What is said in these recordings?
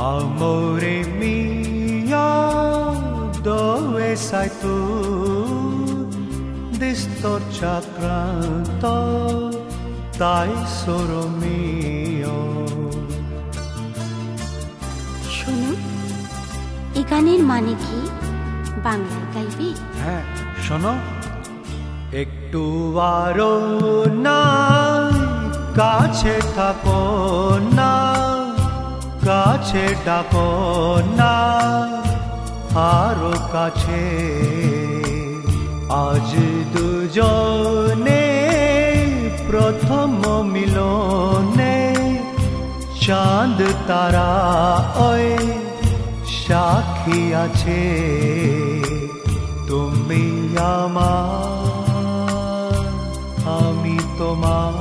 Amore mio, dove sei tu? Distorciacranto, dai solo mio. শুনুন, এই গানের মানে কি? বাংলায় গাইবি? হ্যাঁ, শোনো। একটু আরো না কাছে থাকো না, কাছে ডাকো না, আরো কাছে। আজ দুজনে প্রথম মিলনে, চাঁদ তারা ওই সাক্ষী আছে। তুমি আমার, আমি তোমার।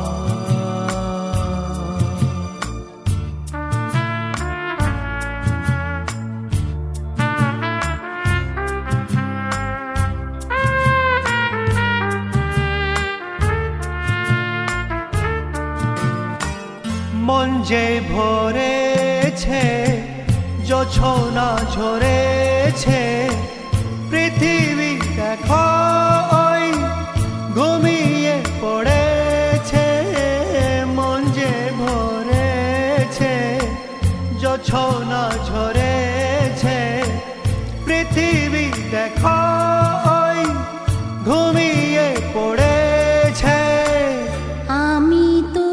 মন যে ভরেছে, জোছনা ঝরেছে, পৃথিবী দেখো ওই ঘুমিয়ে পড়েছে। মন যে ভরেছে, জোছনা ঝরেছে, পৃথিবী দেখো ওই ঘুমিয়ে পড়েছে। আমি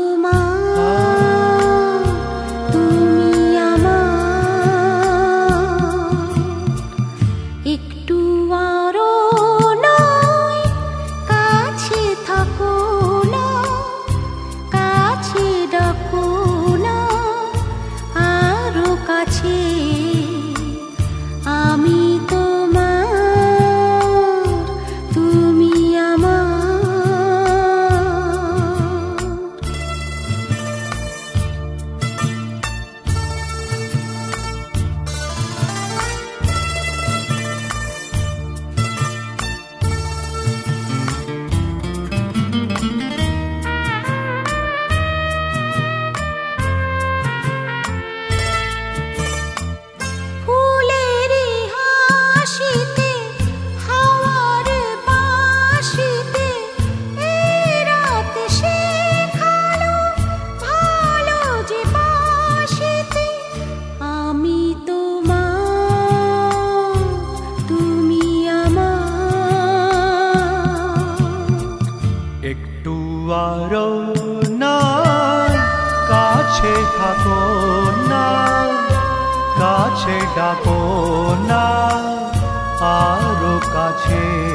তোমার, তুমি আমার, একটু আরো নয় কাছে থাকো না, কাছে ডাকো না, আরো কাছে। আমি তোমার, তুমি আমার। ফুলের হাসিতে, হাওয়ার বাঁশিতে, এই রাত শেখালো ভালো যে বাসিতে। আমি তোমার, তুমি আমার। একটু আরো না কাছে থাকো না, কাছে ডাকো না, আরো কাছে।